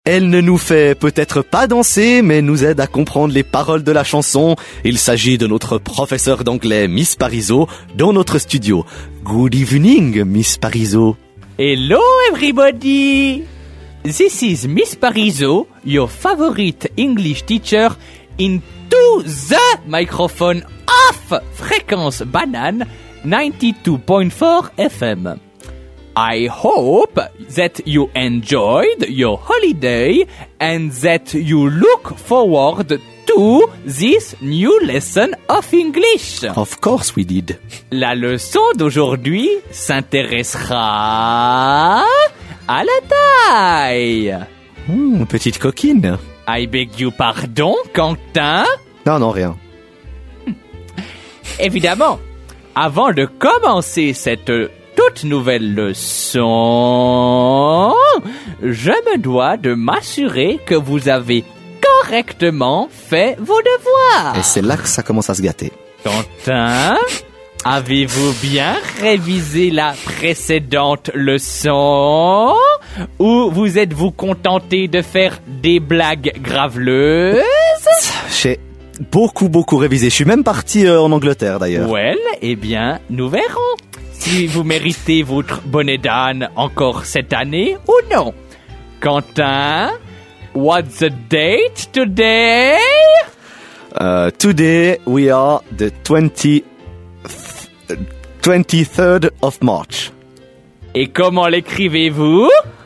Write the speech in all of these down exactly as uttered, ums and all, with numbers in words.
Elle ne nous fait peut-être pas danser, mais nous aide à comprendre les paroles de la chanson. Il s'agit de notre professeur d'anglais, Miss Parizeau, dans notre studio. Good evening, Miss Parizeau. Hello, everybody! This is Miss Parizeau, your favorite English teacher, into the microphone of Fréquence Banane ninety-two point four F M. I hope that you enjoyed your holiday and that you look forward to this new lesson of English. Of course we did. La leçon d'aujourd'hui s'intéressera à la taille. Mmh, petite coquine. I beg you pardon, Quentin? Non, non, rien. Évidemment, avant de commencer cette toute nouvelle leçon, je me dois de m'assurer que vous avez correctement fait vos devoirs. Et c'est là que ça commence à se gâter. Quentin, avez-vous bien révisé la précédente leçon ou vous êtes-vous contenté de faire des blagues graveleuses? J'ai beaucoup, beaucoup révisé. Je suis même parti euh, en Angleterre d'ailleurs. Well, eh bien, nous verrons si vous méritez votre bonnet d'âne encore cette année ou non. Quentin, what's the date today? Uh, today we are the twenty, twenty-third of March. Et comment l'écrivez-vous?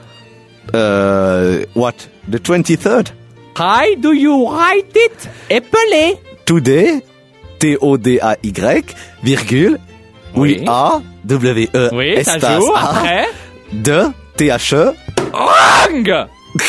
Uh, what? The twenty-third? How do you write it? Épelé. Today, T O D A Y, virgule, Oui. we are, W E Oui, ça espace joue. A, Après. de, T H E. Wrong!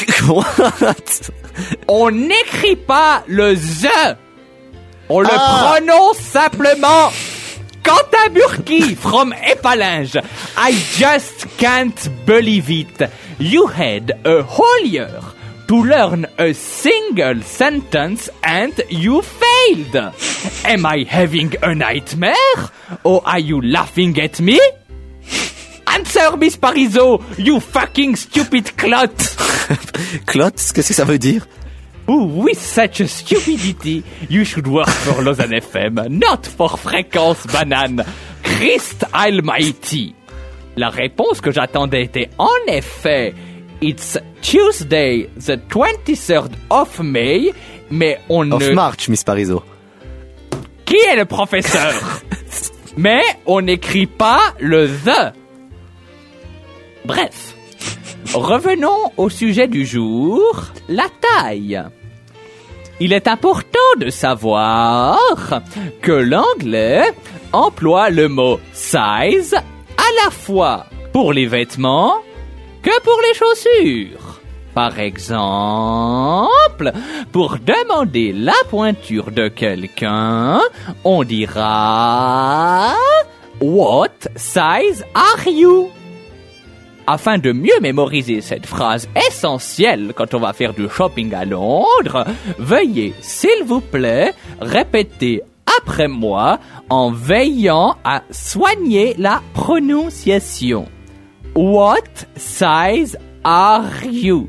What? On n'écrit pas le the. On le Ah. prononce simplement. Quentin Burki from Épalinges. I just can't believe it. You had a whole year to learn a single sentence and you failed. Am I having a nightmare? Or are you laughing at me? Answer, Miss Parizeau, you fucking stupid clot. Clot, qu'est-ce que ça veut dire? With such a stupidity, you should work for Lausanne F M, not for Fréquence Banane. Christ Almighty. La réponse que j'attendais était en effet, it's Tuesday, the twenty-third of May, mais on Of ne... March, Miss Parizeau. Qui est le professeur? Mais on n'écrit pas le the. Bref. Revenons au sujet du jour, la taille. Il est important de savoir que l'anglais emploie le mot size à la fois pour les vêtements que pour les chaussures. Par exemple, pour demander la pointure de quelqu'un, on dira « What size are you ?» Afin de mieux mémoriser cette phrase essentielle quand on va faire du shopping à Londres, veuillez, s'il vous plaît, répéter après moi en veillant à soigner la prononciation. What size are you?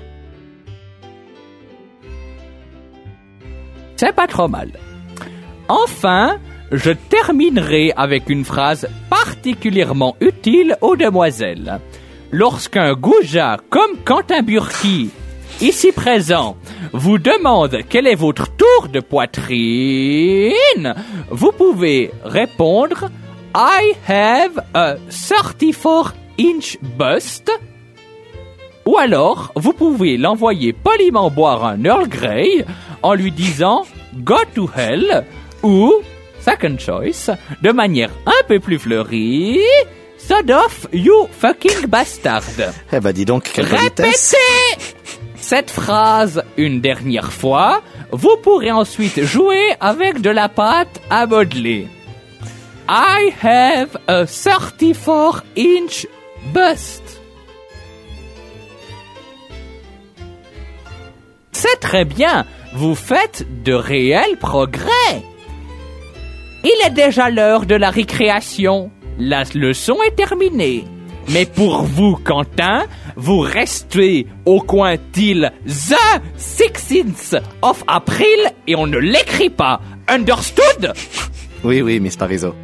C'est pas trop mal. Enfin, je terminerai avec une phrase particulièrement utile aux demoiselles. Lorsqu'un goujat comme Quentin Burki, ici présent, vous demande quel est votre tour de poitrine, vous pouvez répondre « I have a thirty-four inch bust » ou alors vous pouvez l'envoyer poliment boire un Earl Grey en lui disant « Go to hell » ou second choice, de manière un peu plus fleurie, sod off, you fucking bastard. Eh ben dis donc, quelle politesse. Répétez cette phrase une dernière fois. Vous pourrez ensuite jouer avec de la pâte à modeler. I have a thirty-four inch bust. C'est très bien. Vous faites de réels progrès. Il est déjà l'heure de la récréation. La leçon est terminée. Mais pour vous, Quentin, vous restez au coin till the sixteenth of April et on ne l'écrit pas. Understood? Oui, oui, Miss Parizeau.